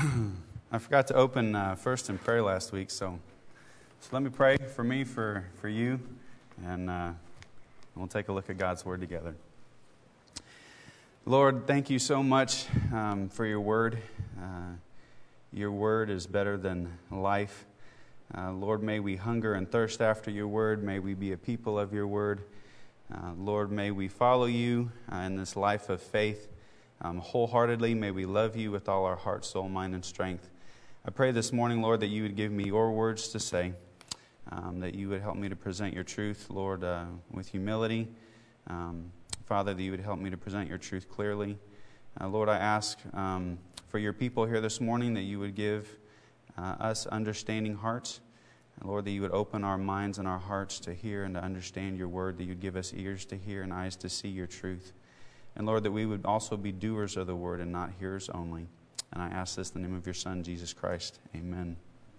I forgot to open first in prayer last week, so let me pray for me, for you, and we'll take a look at God's Word together. Lord, thank you so much for your Word. Your Word is better than life. Lord, may we hunger and thirst after your Word. May we be a people of your Word. Lord, may we follow you in this life of faith wholeheartedly. May we love you with all our heart, soul, mind, and strength. I pray this morning, Lord, that you would give me your words to say, that you would help me to present your truth, Lord, with humility. Father, that you would help me to present your truth clearly. Lord, I ask for your people here this morning that you would give us understanding hearts. And Lord, that you would open our minds and our hearts to hear and to understand your word, that you'd give us ears to hear and eyes to see your truth. And Lord, that we would also be doers of the word and not hearers only. And I ask this in the name of your Son, Jesus Christ. Amen.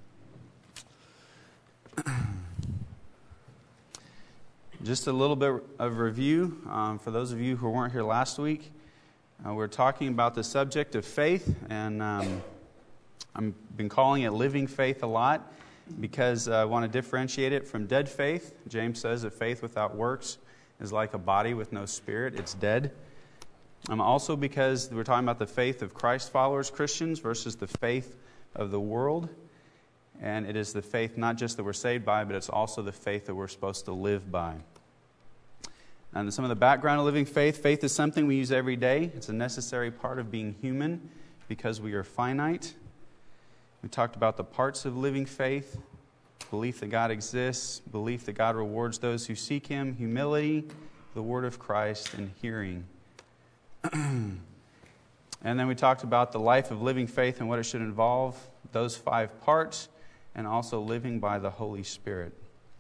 Just a little bit of review for those of you who weren't here last week. We're talking about the subject of faith, and I've been calling it living faith a lot because I want to differentiate it from dead faith. James says that faith without works is like a body with no spirit. It's dead. Also because we're talking about the faith of Christ followers, Christians, versus the faith of the world. And it is the faith not just that we're saved by, but it's also the faith that we're supposed to live by. And some of the background of living faith. Faith is something we use every day. It's a necessary part of being human because we are finite. We talked about the parts of living faith. Belief that God exists, belief that God rewards those who seek Him, humility, the word of Christ, and hearing. And then we talked about the life of living faith and what it should involve, those 5 parts, and also living by the Holy Spirit.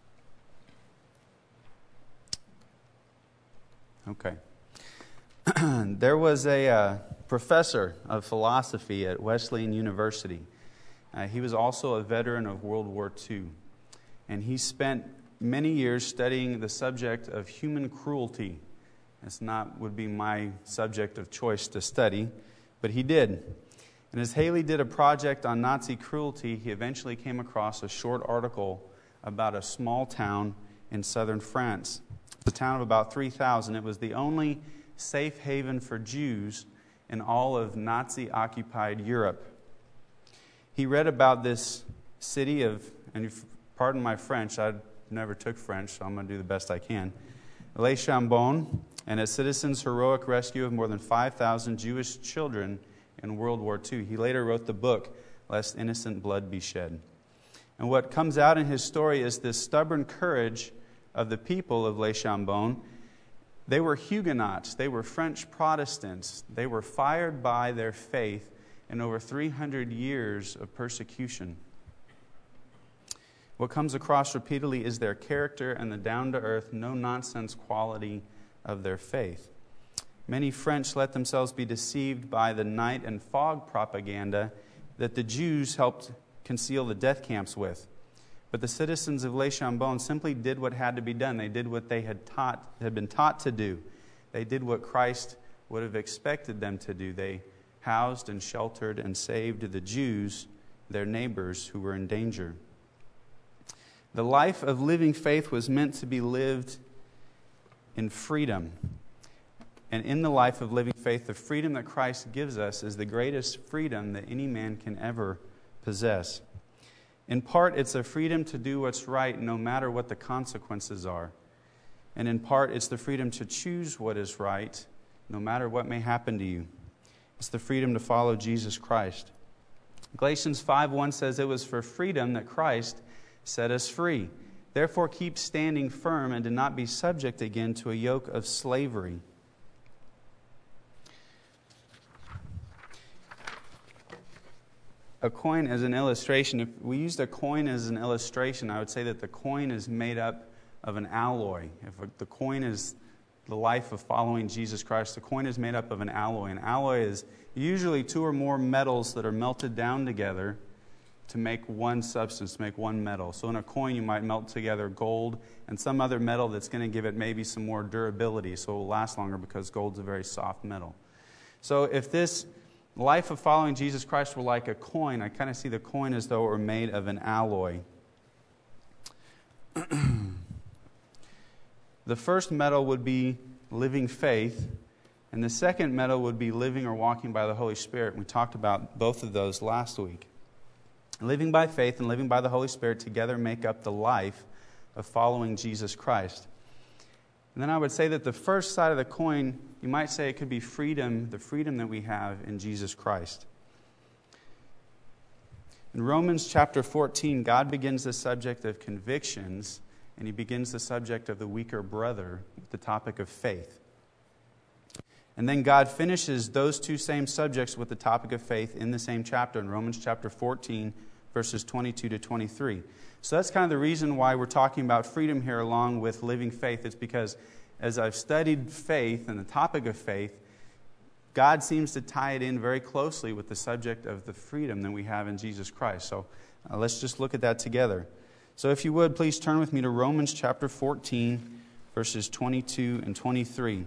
Okay. There was a professor of philosophy at Wesleyan University. He was also a veteran of World War II. And he spent many years studying the subject of human cruelty. Would be my subject of choice to study, but he did. And as Haley did a project on Nazi cruelty, he eventually came across a short article about a small town in southern France. It's a town of about 3,000. It was the only safe haven for Jews in all of Nazi-occupied Europe. He read about this city of, and pardon my French, I never took French, so I'm going to do the best I can, Les Chambon, and its citizens' heroic rescue of more than 5,000 Jewish children in World War II. He later wrote the book, Lest Innocent Blood Be Shed. And what comes out in his story is this stubborn courage of the people of Les Chambon. They were Huguenots. They were French Protestants. They were fired by their faith in over 300 years of persecution. What comes across repeatedly is their character and the down-to-earth, no-nonsense quality of their faith. Many French let themselves be deceived by the night and fog propaganda that the Jews helped conceal the death camps with. But the citizens of Les Chambon simply did what had to be done. They did what they had been taught to do. They did what Christ would have expected them to do. They housed and sheltered and saved the Jews, their neighbors who were in danger. The life of living faith was meant to be lived in freedom. And in the life of living faith, the freedom that Christ gives us is the greatest freedom that any man can ever possess. In part, it's a freedom to do what's right no matter what the consequences are. And in part, it's the freedom to choose what is right no matter what may happen to you. It's the freedom to follow Jesus Christ. Galatians 5:1 says, "It was for freedom that Christ set us free. Therefore keep standing firm and do not be subject again to a yoke of slavery." A coin as an illustration. If we used a coin as an illustration, I would say that the coin is made up of an alloy. If the coin is the life of following Jesus Christ, the coin is made up of an alloy. An alloy is usually 2 or more metals that are melted down together to make one substance, to make one metal. So in a coin, you might melt together gold and some other metal that's going to give it maybe some more durability, so it will last longer because gold's a very soft metal. So if this The life of following Jesus Christ were like a coin. I kind of see the coin as though it were made of an alloy. The first metal would be living faith, and the second metal would be living or walking by the Holy Spirit. We talked about both of those last week. Living by faith and living by the Holy Spirit together make up the life of following Jesus Christ. And then I would say that the first side of the coin, you might say it could be freedom, the freedom that we have in Jesus Christ. In Romans chapter 14, God begins the subject of convictions, and He begins the subject of the weaker brother with the topic of faith. And then God finishes those two same subjects with the topic of faith in the same chapter, in Romans chapter 14, verses 22 to 23. So that's kind of the reason why we're talking about freedom here along with living faith. It's because as I've studied faith and the topic of faith, God seems to tie it in very closely with the subject of the freedom that we have in Jesus Christ. So let's just look at that together. So if you would, please turn with me to Romans chapter 14, verses 22 and 23.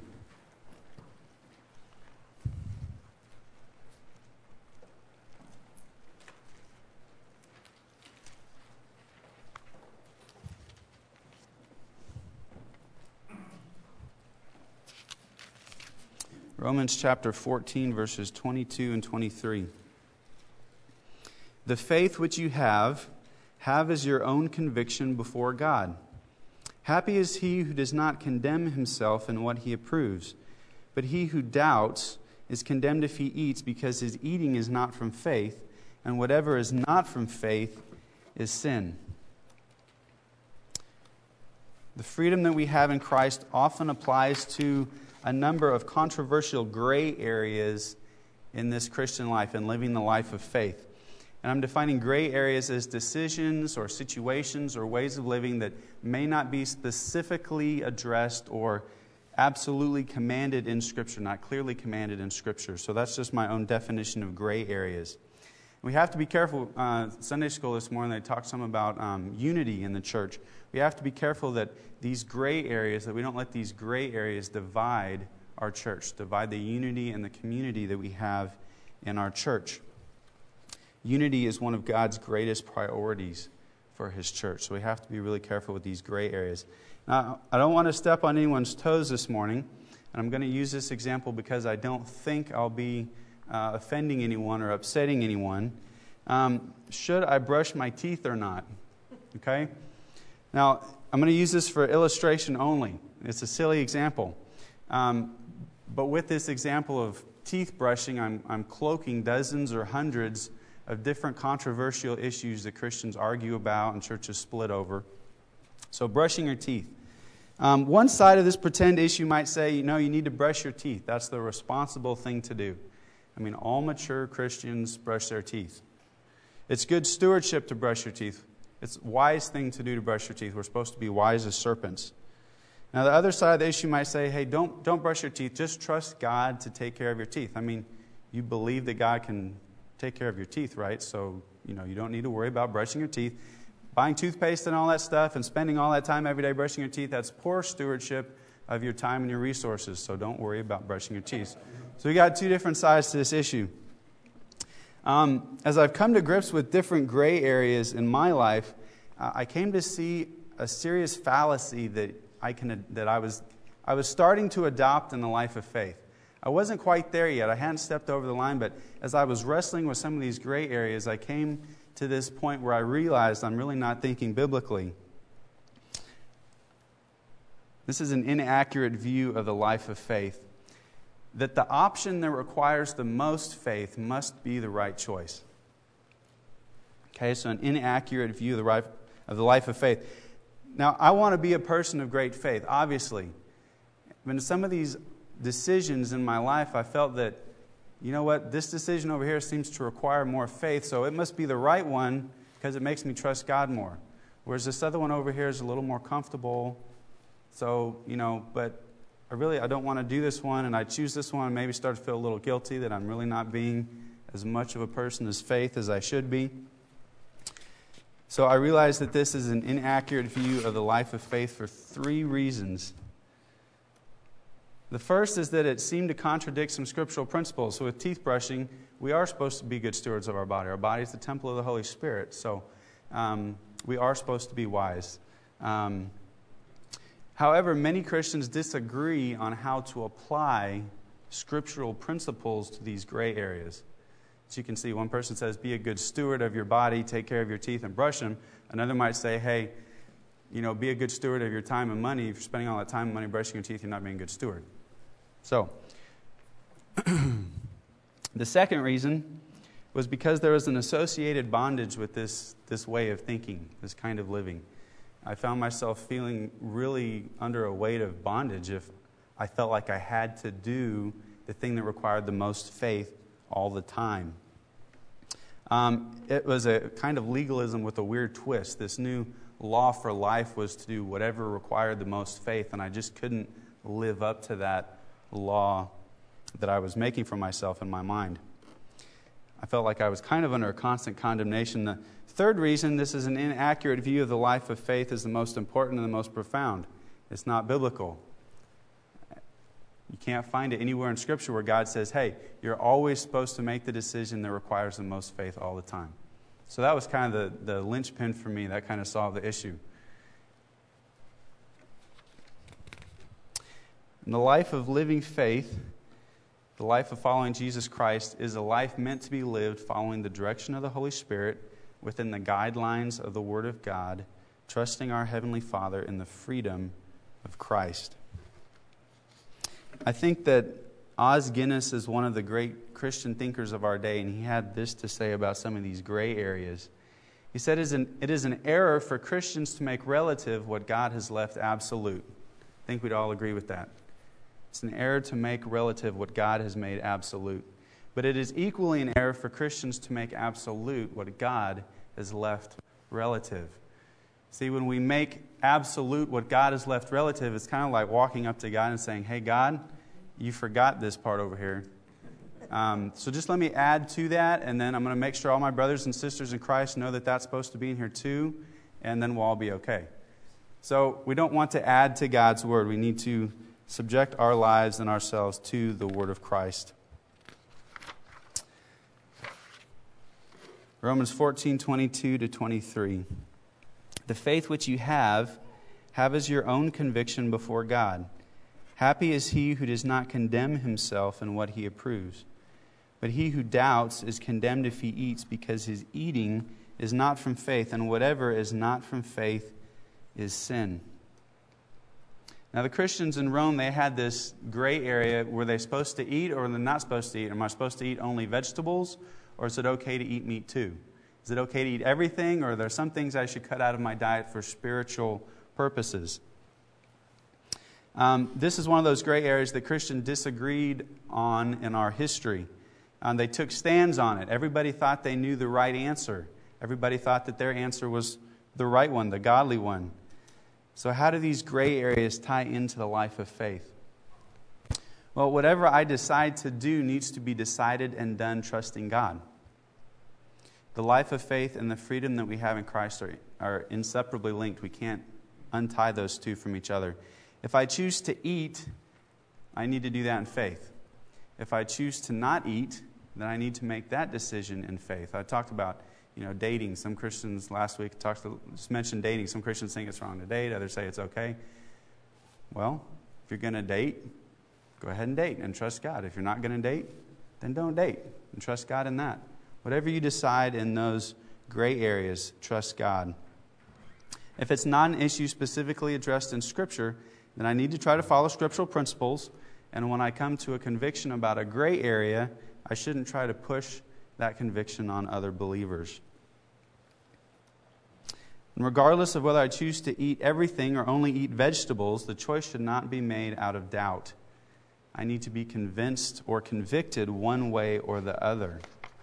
Romans chapter 14, verses 22 and 23. The faith which you have as your own conviction before God. Happy is he who does not condemn himself in what he approves, but he who doubts is condemned if he eats, because his eating is not from faith, and whatever is not from faith is sin. The freedom that we have in Christ often applies to a number of controversial gray areas in this Christian life and living the life of faith. And I'm defining gray areas as decisions or situations or ways of living that may not be specifically addressed or absolutely commanded in Scripture, not clearly commanded in Scripture. So that's just my own definition of gray areas. We have to be careful. Sunday school this morning, they talked some about unity in the church. We have to be careful that these gray areas, that we don't let these gray areas divide our church, divide the unity and the community that we have in our church. Unity is one of God's greatest priorities for His church. So we have to be really careful with these gray areas. Now, I don't want to step on anyone's toes this morning, and I'm going to use this example because I don't think I'll be offending anyone or upsetting anyone. Should I brush my teeth or not? Okay? Now, I'm going to use this for illustration only. It's a silly example. But with this example of teeth brushing, I'm cloaking dozens or hundreds of different controversial issues that Christians argue about and churches split over. So brushing your teeth. One side of this pretend issue might say, you need to brush your teeth. That's the responsible thing to do. I mean, all mature Christians brush their teeth. It's good stewardship to brush your teeth. It's a wise thing to do to brush your teeth. We're supposed to be wise as serpents. Now, the other side of the issue might say, hey, don't brush your teeth. Just trust God to take care of your teeth. I mean, you believe that God can take care of your teeth, right? So, you don't need to worry about brushing your teeth. Buying toothpaste and all that stuff and spending all that time every day brushing your teeth, that's poor stewardship of your time and your resources. So don't worry about brushing your teeth. So we got two different sides to this issue. As I've come to grips with different gray areas in my life, I came to see a serious fallacy that I was starting to adopt in the life of faith. I wasn't quite there yet. I hadn't stepped over the line, but as I was wrestling with some of these gray areas, I came to this point where I realized I'm really not thinking biblically. This is an inaccurate view of the life of faith. That the option that requires the most faith must be the right choice. Okay, so an inaccurate view of the life of faith. Now, I want to be a person of great faith, obviously. But in some of these decisions in my life, I felt that, this decision over here seems to require more faith, so it must be the right one because it makes me trust God more. Whereas this other one over here is a little more comfortable. So, but I don't want to do this one, and I choose this one and maybe start to feel a little guilty that I'm really not being as much of a person of faith as I should be. So I realize that this is an inaccurate view of the life of faith for three reasons. The first is that it seemed to contradict some scriptural principles. So with teeth brushing, we are supposed to be good stewards of our body. Our body is the temple of the Holy Spirit, so we are supposed to be wise. However, many Christians disagree on how to apply scriptural principles to these gray areas. As you can see, one person says, be a good steward of your body, take care of your teeth and brush them. Another might say, hey, be a good steward of your time and money. If you're spending all that time and money brushing your teeth, you're not being a good steward. So, the second reason was because there was an associated bondage with this way of thinking, this kind of living. I found myself feeling really under a weight of bondage if I felt like I had to do the thing that required the most faith all the time. It was a kind of legalism with a weird twist. This new law for life was to do whatever required the most faith, and I just couldn't live up to that law that I was making for myself in my mind. I felt like I was kind of under a constant condemnation. The third reason this is an inaccurate view of the life of faith is the most important and the most profound. It's not biblical. You can't find it anywhere in Scripture where God says, hey, you're always supposed to make the decision that requires the most faith all the time. So that was kind of the linchpin for me. That kind of solved the issue. In the life of living faith, the life of following Jesus Christ is a life meant to be lived following the direction of the Holy Spirit within the guidelines of the Word of God, trusting our Heavenly Father in the freedom of Christ. I think that Os Guinness is one of the great Christian thinkers of our day, and he had this to say about some of these gray areas. He said, it is an error for Christians to make relative what God has left absolute. I think we'd all agree with that. It's an error to make relative what God has made absolute. But it is equally an error for Christians to make absolute what God has left relative. See, when we make absolute what God has left relative, it's kind of like walking up to God and saying, hey, God, you forgot this part over here. So just let me add to that, and then I'm going to make sure all my brothers and sisters in Christ know that that's supposed to be in here too, and then we'll all be okay. So we don't want to add to God's Word. We need to subject our lives and ourselves to the Word of Christ. Romans 14:22-23. The faith which you have as your own conviction before God. Happy is he who does not condemn himself in what he approves. But he who doubts is condemned if he eats, because his eating is not from faith, and whatever is not from faith is sin. Now the Christians in Rome, they had this gray area. Were they supposed to eat or were they not supposed to eat? Am I supposed to eat only vegetables, or is it okay to eat meat too? Is it okay to eat everything, or are there some things I should cut out of my diet for spiritual purposes? This is one of those gray areas that Christians disagreed on in our history. They took stands on it. Everybody thought they knew the right answer. Everybody thought that their answer was the right one, the godly one. So how do these gray areas tie into the life of faith? Well, whatever I decide to do needs to be decided and done trusting God. The life of faith and the freedom that we have in Christ are inseparably linked. We can't untie those two from each other. If I choose to eat, I need to do that in faith. If I choose to not eat, then I need to make that decision in faith. I talked about, dating. Some Christians last week just mentioned dating. Some Christians think it's wrong to date. Others say it's okay. Well, if you're going to date, go ahead and date and trust God. If you're not going to date, then don't date and trust God in that. Whatever you decide in those gray areas, trust God. If it's not an issue specifically addressed in Scripture, then I need to try to follow scriptural principles. And when I come to a conviction about a gray area, I shouldn't try to push that conviction on other believers. And regardless of whether I choose to eat everything or only eat vegetables, the choice should not be made out of doubt. I need to be convinced or convicted one way or the other.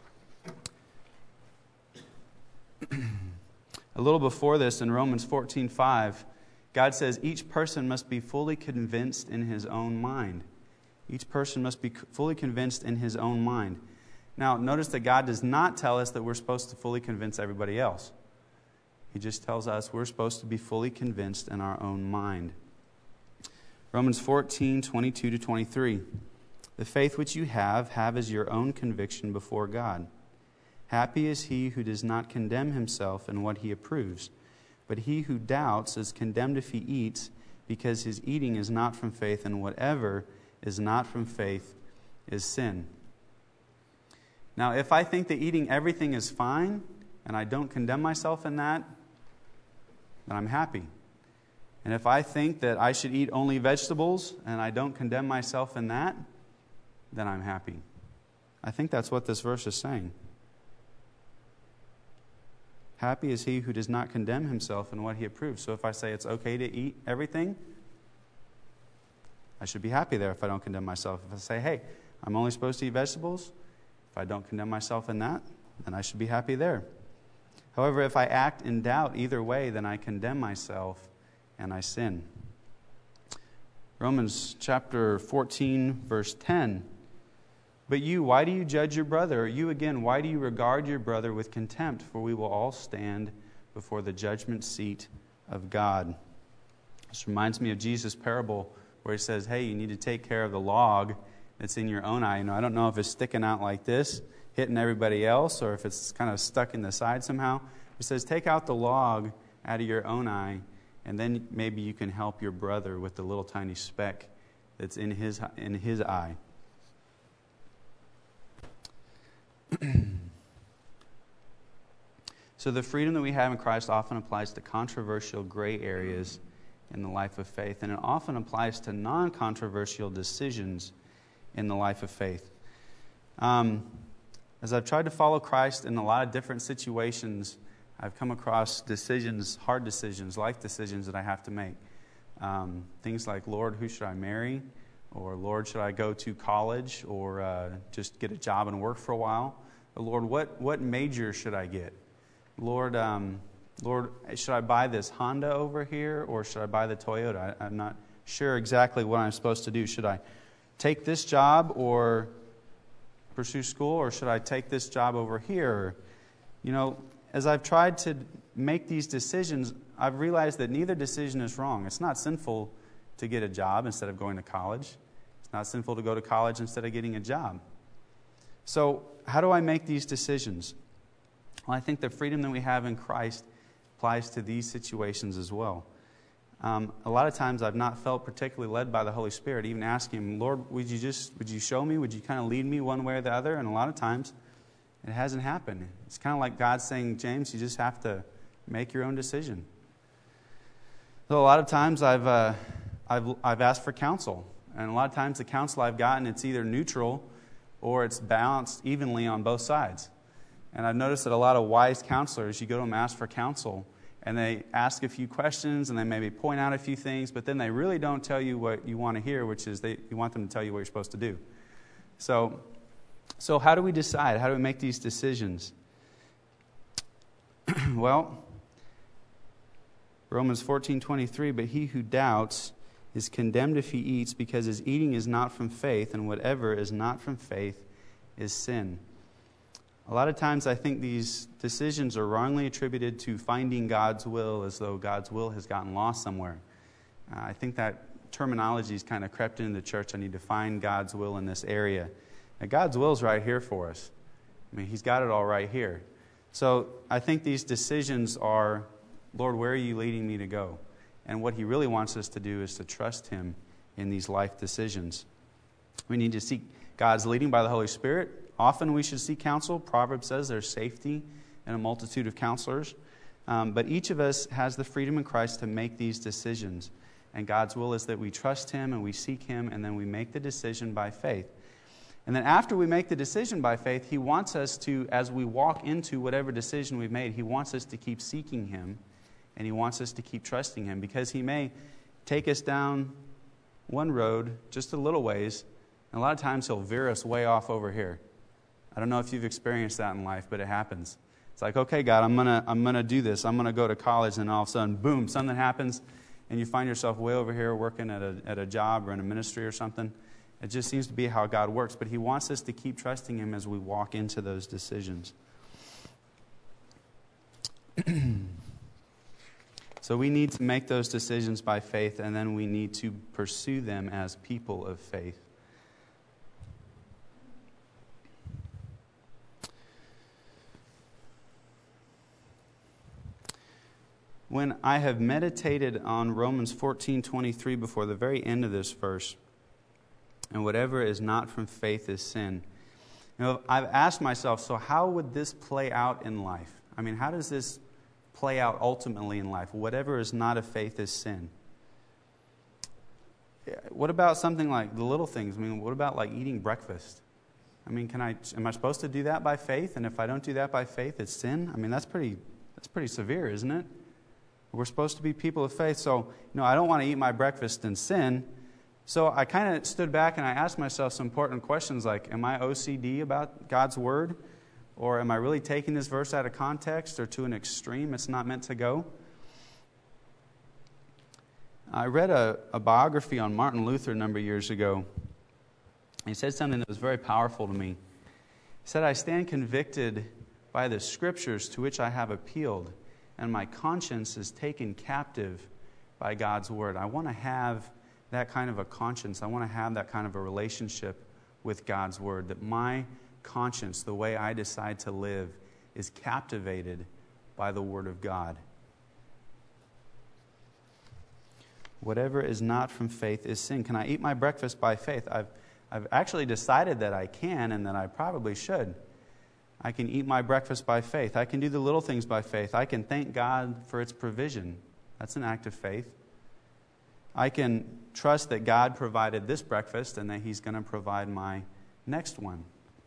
A little before this, in Romans 14:5, God says each person must be fully convinced in his own mind. Each person must be fully convinced in his own mind. Now, notice that God does not tell us that we're supposed to fully convince everybody else. He just tells us we're supposed to be fully convinced in our own mind. Romans 14:22-23. The faith which you have as your own conviction before God. Happy is he who does not condemn himself in what he approves, but he who doubts is condemned if he eats, because his eating is not from faith, and whatever is not from faith is sin. Now, if I think that eating everything is fine, and I don't condemn myself in that, then I'm happy. And if I think that I should eat only vegetables, and I don't condemn myself in that, then I'm happy. I think that's what this verse is saying. Happy is he who does not condemn himself in what he approves. So if I say it's okay to eat everything, I should be happy there if I don't condemn myself. If I say, hey, I'm only supposed to eat vegetables, if I don't condemn myself in that, then I should be happy there. However, if I act in doubt either way, then I condemn myself and I sin. Romans chapter 14, verse 10. But you, why do you judge your brother? Or you again, why do you regard your brother with contempt? For we will all stand before the judgment seat of God. This reminds me of Jesus' parable where he says, hey, you need to take care of the log that's in your own eye. I don't know if it's sticking out like this, hitting everybody else, or if it's kind of stuck in the side somehow. He says, take out the log out of your own eye, and then maybe you can help your brother with the little tiny speck that's in his eye. So the freedom that we have in Christ often applies to controversial gray areas in the life of faith, and it often applies to non-controversial decisions in the life of faith. As I've tried to follow Christ in a lot of different situations, I've come across decisions, hard decisions, life decisions that I have to make. Things like, Lord, who should I marry? Or, Lord, should I go to college? Or just get a job and work for a while? Or, Lord, what major should I get? Lord, should I buy this Honda over here? Or should I buy the Toyota? I'm not sure exactly what I'm supposed to do. Should I take this job or pursue school? Or should I take this job over here? As I've tried to make these decisions, I've realized that neither decision is wrong. It's not sinful to get a job instead of going to college. It's not sinful to go to college instead of getting a job. So how do I make these decisions? Well, I think the freedom that we have in Christ applies to these situations as well. A lot of times I've not felt particularly led by the Holy Spirit, even asking Him, Lord, would you show me? Would you kind of lead me one way or the other? And a lot of times it hasn't happened. It's kind of like God saying, James, you just have to make your own decision. So a lot of times I've asked for counsel. And a lot of times the counsel I've gotten, it's either neutral or it's balanced evenly on both sides. And I've noticed that a lot of wise counselors, you go to them and ask for counsel, and they ask a few questions, and they maybe point out a few things, but then they really don't tell you what you want to hear, which is you want them to tell you what you're supposed to do. So how do we decide? How do we make these decisions? Well, Romans 14:23, but he who doubts is condemned if he eats, because his eating is not from faith, and whatever is not from faith is sin. A lot of times I think these decisions are wrongly attributed to finding God's will, as though God's will has gotten lost somewhere. I think that terminology is kind of crept into the church. I need to find God's will in this area. Now, God's will is right here for us. I mean, He's got it all right here. So I think these decisions are, Lord, where are you leading me to go? And what He really wants us to do is to trust Him in these life decisions. We need to seek God's leading by the Holy Spirit. Often we should seek counsel. Proverbs says there's safety in a multitude of counselors. But each of us has the freedom in Christ to make these decisions. And God's will is that we trust Him and we seek Him, and then we make the decision by faith. And then after we make the decision by faith, He wants us to, as we walk into whatever decision we've made, He wants us to keep seeking Him, and He wants us to keep trusting Him, because He may take us down one road just a little ways, and a lot of times He'll veer us way off over here. I don't know if you've experienced that in life, but it happens. It's like, okay, God, I'm gonna do this. I'm gonna go to college, and all of a sudden, boom, something happens, and you find yourself way over here working at a job or in a ministry or something. It just seems to be how God works, but He wants us to keep trusting Him as we walk into those decisions. So we need to make those decisions by faith, and then we need to pursue them as people of faith. When I have meditated on Romans 14:23 before the very end of this verse, and whatever is not from faith is sin, I've asked myself, so how would this play out in life? I mean, how does this play out ultimately in life? Whatever is not of faith is sin. What about something like the little things? I mean, what about like eating breakfast? I mean, am I supposed to do that by faith? And if I don't do that by faith, it's sin? I mean, that's pretty severe, isn't it? We're supposed to be people of faith. So, I don't want to eat my breakfast and sin. So I kind of stood back and I asked myself some important questions like, am I OCD about God's Word? Or am I really taking this verse out of context or to an extreme it's not meant to go? I read a biography on Martin Luther a number of years ago. He said something that was very powerful to me. He said, I stand convicted by the Scriptures to which I have appealed, and my conscience is taken captive by God's Word. I want to have that kind of a conscience. I want to have that kind of a relationship with God's Word, that my conscience, the way I decide to live, is captivated by the Word of God. Whatever is not from faith is sin. Can I eat my breakfast by faith? I've actually decided that I can and that I probably should. I can eat my breakfast by faith. I can do the little things by faith. I can thank God for its provision. That's an act of faith. I can trust that God provided this breakfast and that He's going to provide my next one.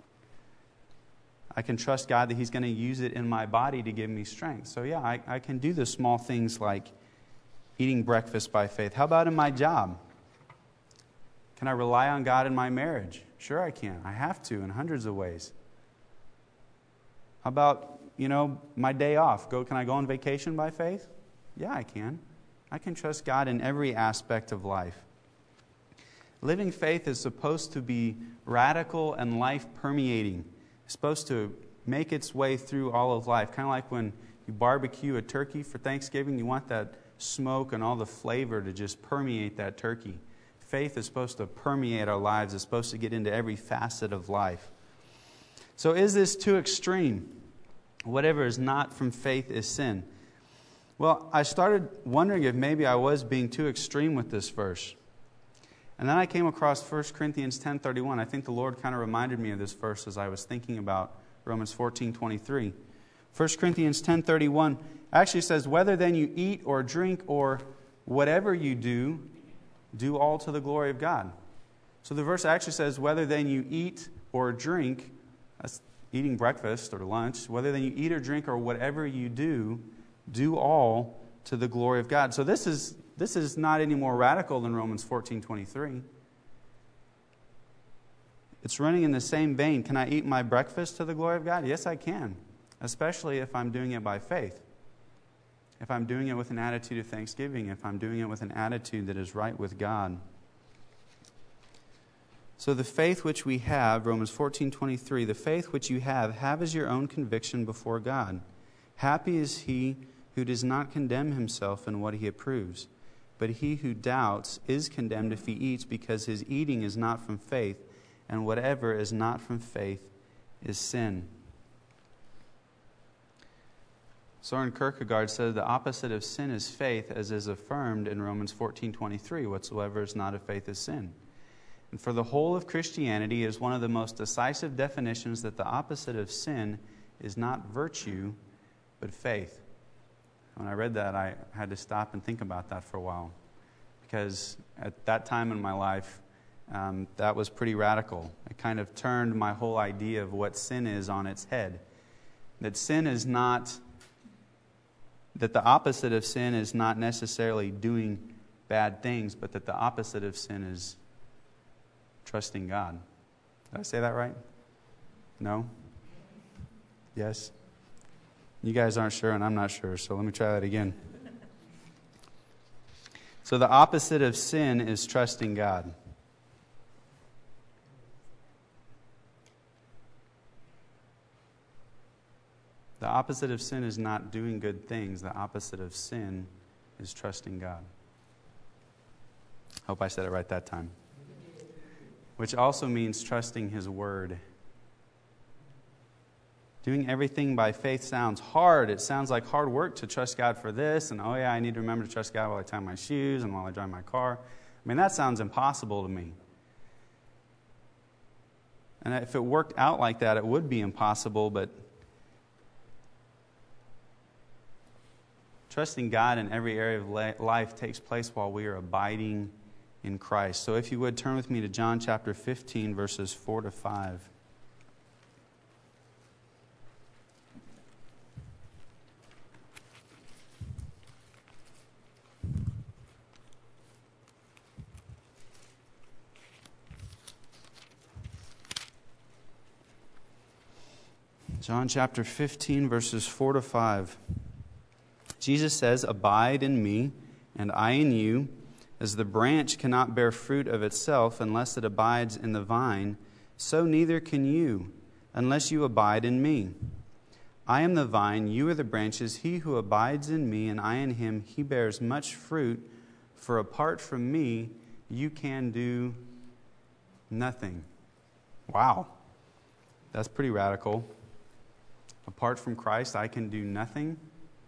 I can trust God that He's going to use it in my body to give me strength. So yeah, I can do the small things like eating breakfast by faith. How about in my job? Can I rely on God in my marriage? Sure I can. I have to in hundreds of ways. How about, my day off? Can I go on vacation by faith? Yeah, I can. I can trust God in every aspect of life. Living faith is supposed to be radical and life-permeating. It's supposed to make its way through all of life. Kind of like when you barbecue a turkey for Thanksgiving, you want that smoke and all the flavor to just permeate that turkey. Faith is supposed to permeate our lives. It's supposed to get into every facet of life. So is this too extreme? Whatever is not from faith is sin. Well, I started wondering if maybe I was being too extreme with this verse. And then I came across 1 Corinthians 10:31. I think the Lord kind of reminded me of this verse as I was thinking about Romans 14:23. 1 Corinthians 10:31 actually says, whether then you eat or drink or whatever you do, do all to the glory of God. So the verse actually says, whether then you eat or drink, that's eating breakfast or lunch, whether then you eat or drink or whatever you do all to the glory of God. So this is not any more radical than Romans 14:23. It's running in the same vein. Can I eat my breakfast to the glory of God? Yes, I can, especially if I'm doing it by faith. If I'm doing it with an attitude of thanksgiving, if I'm doing it with an attitude that is right with God. So the faith which we have, Romans 14:23, the faith which you have as your own conviction before God. Happy is he who does not condemn himself in what he approves. But he who doubts is condemned if he eats, because his eating is not from faith, and whatever is not from faith is sin. Soren Kierkegaard said the opposite of sin is faith, as is affirmed in Romans 14:23, whatsoever is not of faith is sin. And for the whole of Christianity, it is one of the most decisive definitions that the opposite of sin is not virtue, but faith. When I read that, I had to stop and think about that for a while, because at that time in my life, that was pretty radical. It kind of turned my whole idea of what sin is on its head. That sin is not, that the opposite of sin is not necessarily doing bad things, but that the opposite of sin is trusting God. Did I say that right? No? Yes? You guys aren't sure, and I'm not sure, so let me try that again. So the opposite of sin is trusting God. The opposite of sin is not doing good things. The opposite of sin is trusting God. Hope I said it right that time. Which also means trusting His Word. Doing everything by faith sounds hard. It sounds like hard work to trust God for this. And oh yeah, I need to remember to trust God while I tie my shoes and while I drive my car. I mean, that sounds impossible to me. And if it worked out like that, it would be impossible. But trusting God in every area of life takes place while we are abiding in Christ. So if you would, turn with me to John chapter 15, verses 4 to 5. John chapter 15, verses 4 to 5. Jesus says, "Abide in me, and I in you. As the branch cannot bear fruit of itself unless it abides in the vine, so neither can you, unless you abide in me. I am the vine, you are the branches. He who abides in me, and I in him, he bears much fruit. For apart from me, you can do nothing." Wow, that's pretty radical. Apart from Christ, I can do nothing.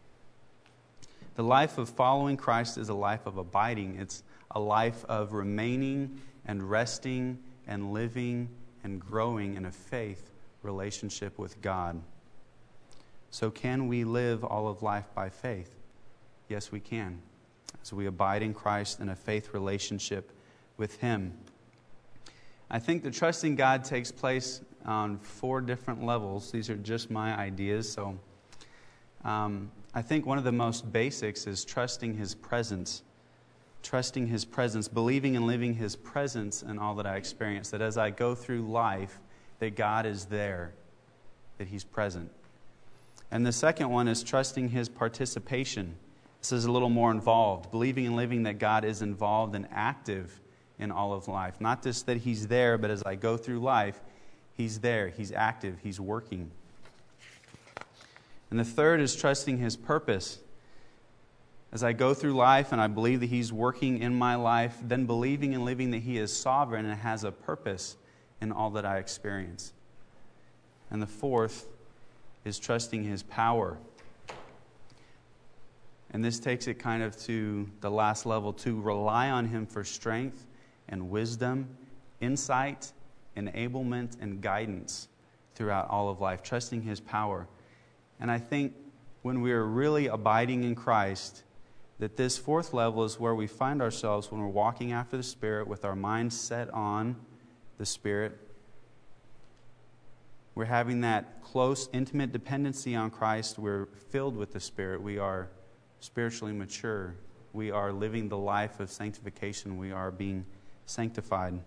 The life of following Christ is a life of abiding. It's a life of remaining and resting and living and growing in a faith relationship with God. So can we live all of life by faith? Yes, we can. As we abide in Christ in a faith relationship with Him. I think the trusting God takes place on 4 different levels. These are just my ideas. So I think one of the most basics is trusting His presence. Trusting His presence, believing and living His presence in all that I experience. That as I go through life, that God is there, that He's present. And the second one is trusting His participation. This is a little more involved. Believing and living that God is involved and active in all of life. Not just that He's there, but as I go through life, He's there, He's active, He's working. And the third is trusting His purpose. As I go through life and I believe that He's working in my life, then believing and living that He is sovereign and has a purpose in all that I experience. And the fourth is trusting His power. And this takes it kind of to the last level, to rely on Him for strength and wisdom, insight, enablement, and guidance throughout all of life, trusting His power. And I think when we are really abiding in Christ, that this fourth level is where we find ourselves when we're walking after the Spirit with our minds set on the Spirit. We're having that close, intimate dependency on Christ. We're filled with the Spirit. We are spiritually mature. We are living the life of sanctification. We are being sanctified.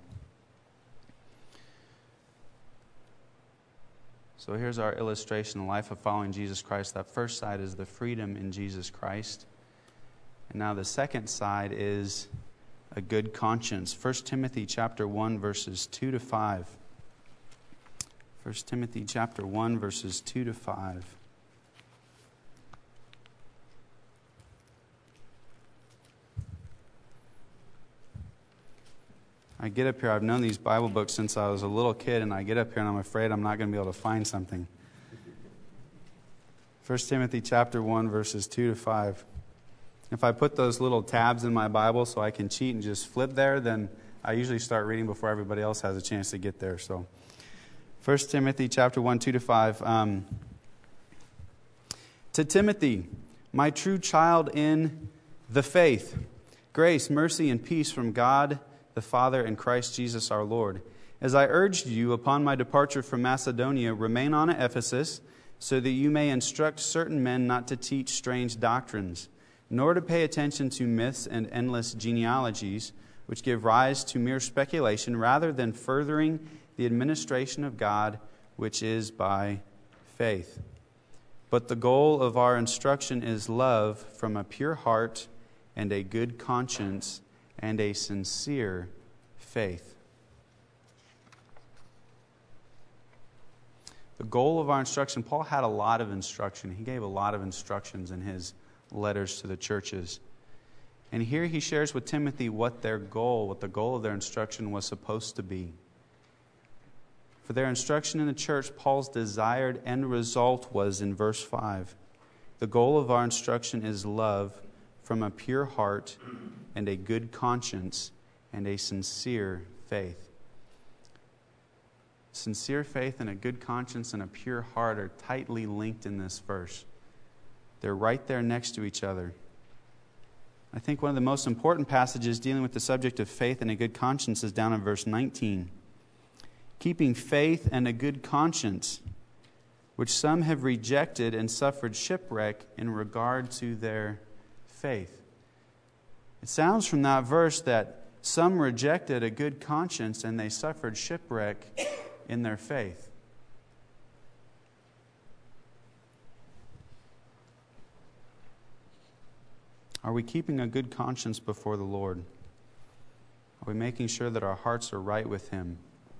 So here's our illustration, the life of following Jesus Christ. That first side is the freedom in Jesus Christ. And now the second side is a good conscience. 1 Timothy chapter 1, verses 2 to 5. 1 Timothy chapter 1, verses 2 to 5. I get up here, I've known these Bible books since I was a little kid, and I get up here and I'm afraid I'm not going to be able to find something. 1 Timothy chapter 1, verses 2 to 5. If I put those little tabs in my Bible so I can cheat and just flip there, then I usually start reading before everybody else has a chance to get there. So 1 Timothy chapter 1, 2 to 5. To Timothy, my true child in the faith, grace, mercy, and peace from God the Father and Christ Jesus our Lord. As I urged you upon my departure from Macedonia, remain on at Ephesus, so that you may instruct certain men not to teach strange doctrines, nor to pay attention to myths and endless genealogies, which give rise to mere speculation, rather than furthering the administration of God, which is by faith. But the goal of our instruction is love from a pure heart and a good conscience and a sincere faith. The goal of our instruction, Paul had a lot of instruction. He gave a lot of instructions in his letters to the churches. And here he shares with Timothy what the goal of their instruction was supposed to be. For their instruction in the church, Paul's desired end result was in verse 5. The goal of our instruction is love from a pure heart and a good conscience and a sincere faith. Sincere faith and a good conscience and a pure heart are tightly linked in this verse. They're right there next to each other. I think one of the most important passages dealing with the subject of faith and a good conscience is down in verse 19. Keeping faith and a good conscience, which some have rejected and suffered shipwreck in regard to their faith. It sounds from that verse that some rejected a good conscience and they suffered shipwreck in their faith. Are we keeping a good conscience before the Lord? Are we making sure that our hearts are right with Him?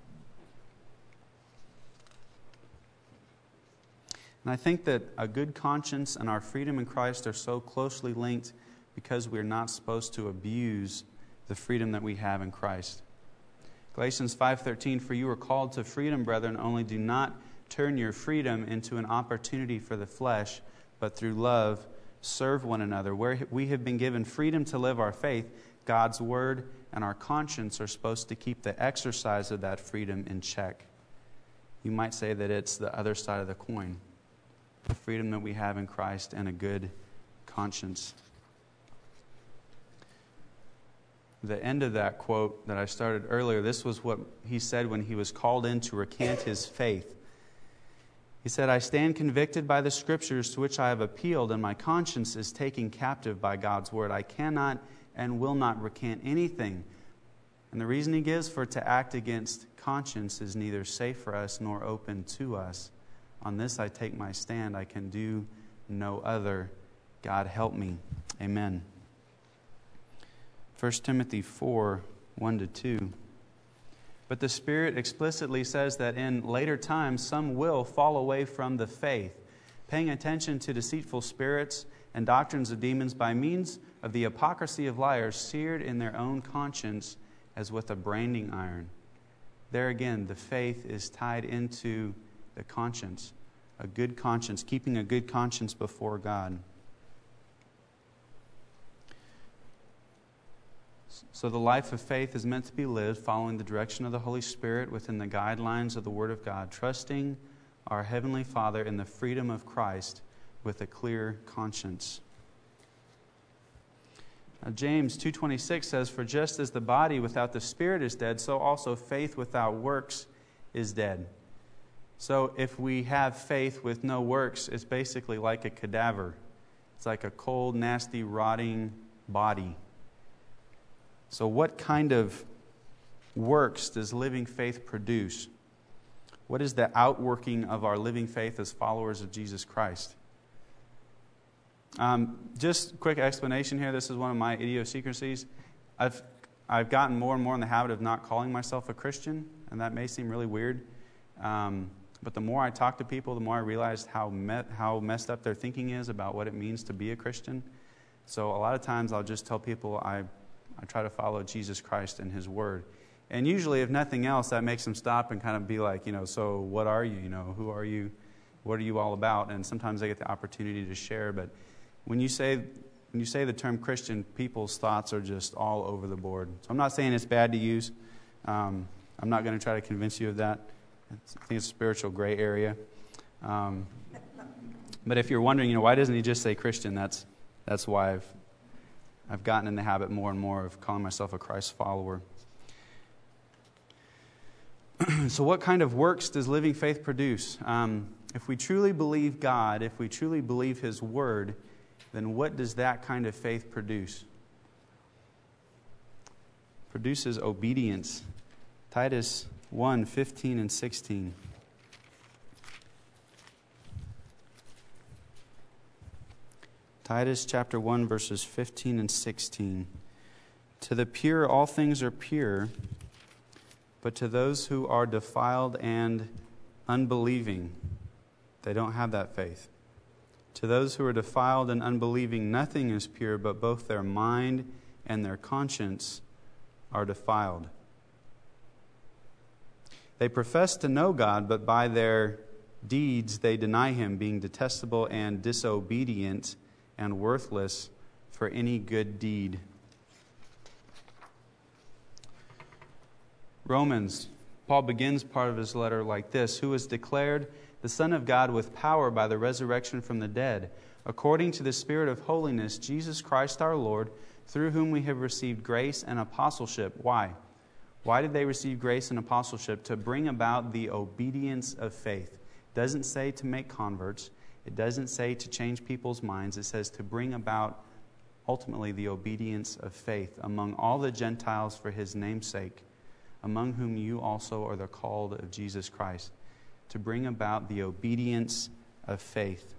And I think that a good conscience and our freedom in Christ are so closely linked because we're not supposed to abuse the freedom that we have in Christ. Galatians 5:13, for you are called to freedom, brethren, only do not turn your freedom into an opportunity for the flesh, but through love serve one another. Where we have been given freedom to live our faith, God's Word and our conscience are supposed to keep the exercise of that freedom in check. You might say that it's the other side of the coin. The freedom that we have in Christ and a good conscience. The end of that quote that I started earlier, this was what he said when he was called in to recant his faith. He said, I stand convicted by the Scriptures to which I have appealed, and my conscience is taken captive by God's Word. I cannot and will not recant anything. And the reason he gives for to act against conscience is neither safe for us nor open to us. On this I take my stand. I can do no other. God help me. Amen. 1 Timothy 4, 1-2. But the Spirit explicitly says that in later times some will fall away from the faith, paying attention to deceitful spirits and doctrines of demons by means of the hypocrisy of liars, seared in their own conscience as with a branding iron. There again, the faith is tied into the conscience, a good conscience, keeping a good conscience before God. So the life of faith is meant to be lived following the direction of the Holy Spirit within the guidelines of the Word of God, trusting our Heavenly Father in the freedom of Christ with a clear conscience. Now, James 2:26 says, for just as the body without the Spirit is dead, so also faith without works is dead. So if we have faith with no works, it's basically like a cadaver. It's like a cold, nasty, rotting body. So what kind of works does living faith produce? What is the outworking of our living faith as followers of Jesus Christ? Just quick explanation here. This is one of my idiosyncrasies. I've gotten more and more in the habit of not calling myself a Christian, and that may seem really weird. But the more I talk to people, the more I realize how messed up their thinking is about what it means to be a Christian. So a lot of times I'll just tell people I try to follow Jesus Christ and His Word. And usually, if nothing else, that makes them stop and kind of be like, so what are you? Who are you? What are you all about? And sometimes they get the opportunity to share. But when you say the term Christian, people's thoughts are just all over the board. So I'm not saying it's bad to use. I'm not going to try to convince you of that. I think it's a spiritual gray area. But if you're wondering, why doesn't he just say Christian? That's why I've gotten in the habit more and more of calling myself a Christ follower. So what kind of works does living faith produce? If we truly believe God, if we truly believe His Word, then what does that kind of faith produce? It produces obedience. Titus 1, 15 and 16. Titus chapter 1, verses 15 and 16. To the pure all things are pure, but to those who are defiled and unbelieving, they don't have that faith. To those who are defiled and unbelieving, nothing is pure, but both their mind and their conscience are defiled. They profess to know God, but by their deeds they deny Him, being detestable and disobedient and worthless for any good deed. Romans, Paul begins part of his letter like this: who was declared the Son of God with power by the resurrection from the dead, according to the Spirit of holiness, Jesus Christ our Lord, through whom we have received grace and apostleship. Why? Why did they receive grace and apostleship? To bring about the obedience of faith. It doesn't say to make converts. It doesn't say to change people's minds. It says to bring about, ultimately, the obedience of faith among all the Gentiles for His name's sake, among whom you also are the called of Jesus Christ. To bring about the obedience of faith.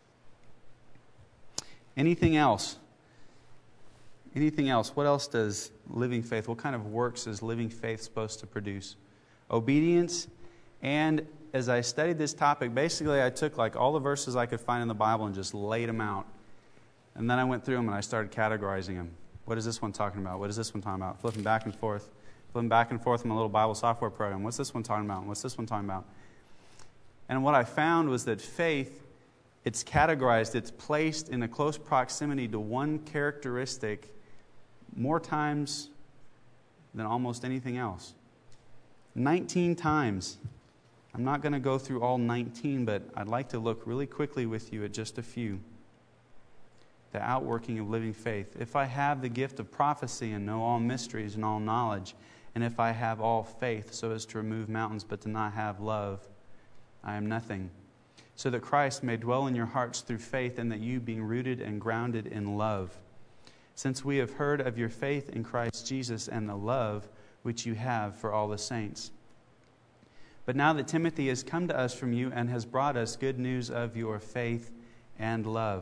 Anything else? Anything else? What else does living faith, what kind of works is living faith supposed to produce? Obedience. And as I studied this topic, basically I took like all the verses I could find in the Bible and just laid them out. And then I went through them and I started categorizing them. What is this one talking about? What is this one talking about? Flipping back and forth. Flipping back and forth in my little Bible software program. What's this one talking about? What's this one talking about? And what I found was that faith, it's categorized, it's placed in a close proximity to one characteristic more times than almost anything else. 19 times. I'm not going to go through all 19, but I'd like to look really quickly with you at just a few. The outworking of living faith. If I have the gift of prophecy and know all mysteries and all knowledge, and if I have all faith so as to remove mountains but do not have love, I am nothing. So that Christ may dwell in your hearts through faith, and that you, being rooted and grounded in love. Since we have heard of your faith in Christ Jesus and the love which you have for all the saints. But now that Timothy has come to us from you and has brought us good news of your faith and love.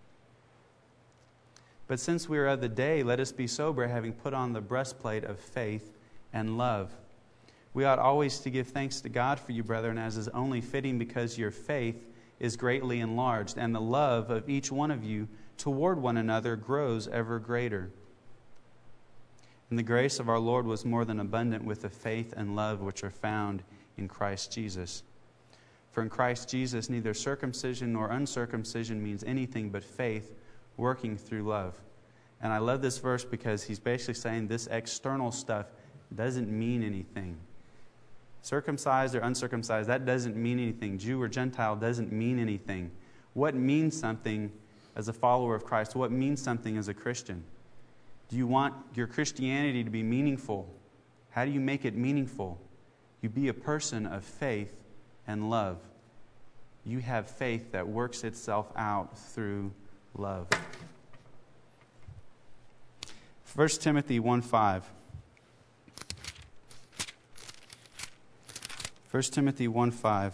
But since we are of the day, let us be sober, having put on the breastplate of faith and love. We ought always to give thanks to God for you, brethren, as is only fitting, because your faith is greatly enlarged, and the love of each one of you toward one another grows ever greater. And the grace of our Lord was more than abundant with the faith and love which are found in Christ Jesus. For in Christ Jesus neither circumcision nor uncircumcision means anything but faith working through love. And I love this verse because he's basically saying this external stuff doesn't mean anything. Circumcised or uncircumcised, that doesn't mean anything. Jew or Gentile doesn't mean anything. What means something as a follower of Christ? What means something as a Christian? Do you want your Christianity to be meaningful? How do you make it meaningful? You be a person of faith and love. You have faith that works itself out through love. 1 Timothy 1:5. 1 Timothy 1:5.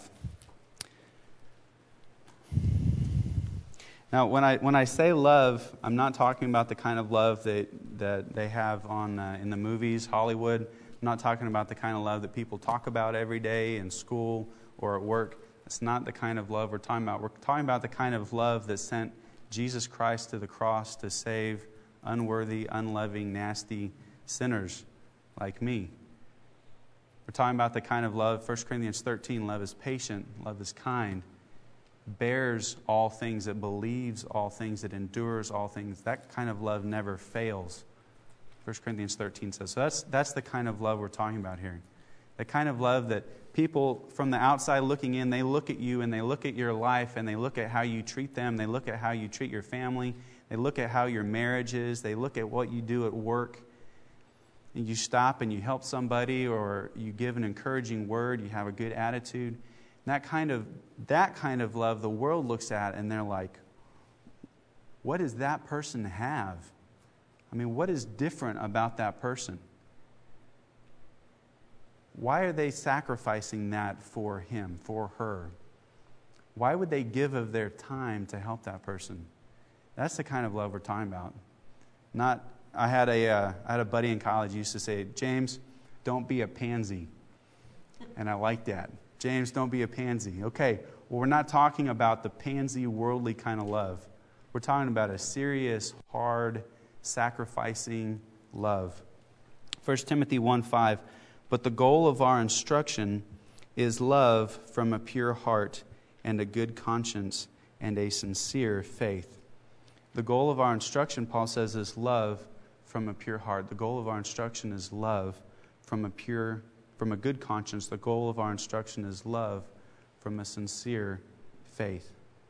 Now, when I say love, I'm not talking about the kind of love that they have on in the movies, Hollywood. I'm not talking about the kind of love that people talk about every day in school or at work. It's not the kind of love we're talking about. We're talking about the kind of love that sent Jesus Christ to the cross to save unworthy, unloving, nasty sinners like me. We're talking about the kind of love, 1 Corinthians 13, love is patient, love is kind, bears all things, it believes all things, it endures all things. That kind of love never fails, 1 Corinthians 13 says. So that's the kind of love we're talking about here. The kind of love that people from the outside looking in, they look at you and they look at your life and they look at how you treat them, they look at how you treat your family, they look at how your marriage is, they look at what you do at work. And you stop and you help somebody, or you give an encouraging word, you have a good attitude. And that kind of love the world looks at and they're like, what does that person have? I mean, what is different about that person? Why are they sacrificing that for him, for her? Why would they give of their time to help that person? That's the kind of love we're talking about. I had a buddy in college who used to say, James, don't be a pansy. And I like that. James, don't be a pansy. Okay, well, we're not talking about the pansy, worldly kind of love. We're talking about a serious, hard, sacrificing love. 1 Timothy 1:5, but the goal of our instruction is love from a pure heart and a good conscience and a sincere faith. The goal of our instruction, Paul says, is love from a pure heart. The goal of our instruction is love from a good conscience. The goal of our instruction is love from a sincere faith.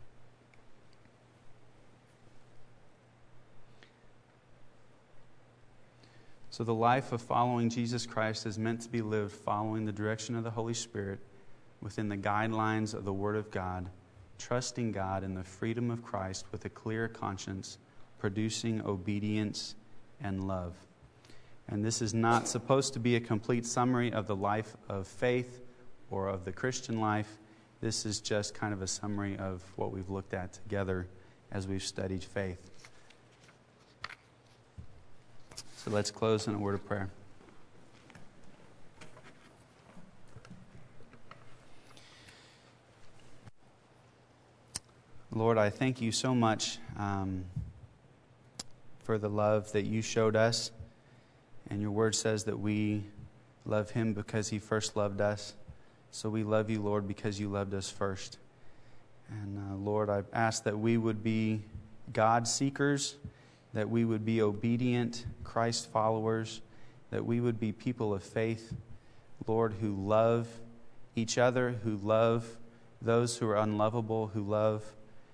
So the life of following Jesus Christ is meant to be lived following the direction of the Holy Spirit within the guidelines of the Word of God, trusting God in the freedom of Christ with a clear conscience, producing obedience and love. And this is not supposed to be a complete summary of the life of faith or of the Christian life. This is just kind of a summary of what we've looked at together as we've studied faith. So let's close in a word of prayer. Lord, I thank you so much for the love that you showed us. And your word says that we love him because he first loved us. So we love you, Lord, because you loved us first. And Lord, I ask that we would be God seekers, that we would be obedient Christ followers, that we would be people of faith, Lord, who love each other, who love those who are unlovable, who love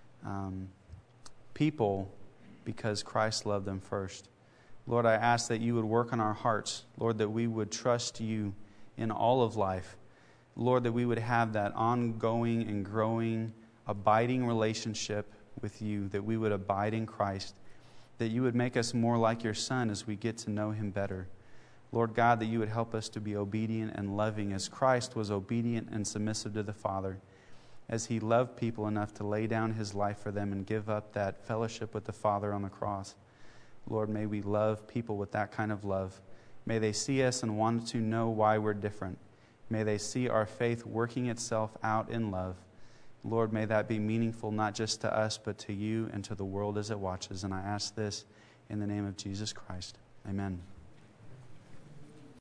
people because Christ loved them first. Lord, I ask that you would work on our hearts, Lord, that we would trust you in all of life. Lord, that we would have that ongoing and growing, abiding relationship with you, that we would abide in Christ, that you would make us more like your Son as we get to know him better. Lord God, that you would help us to be obedient and loving as Christ was obedient and submissive to the Father, as he loved people enough to lay down his life for them and give up that fellowship with the Father on the cross. Lord, may we love people with that kind of love. May they see us and want to know why we're different. May they see our faith working itself out in love. Lord, may that be meaningful not just to us, but to you and to the world as it watches. And I ask this in the name of Jesus Christ. Amen.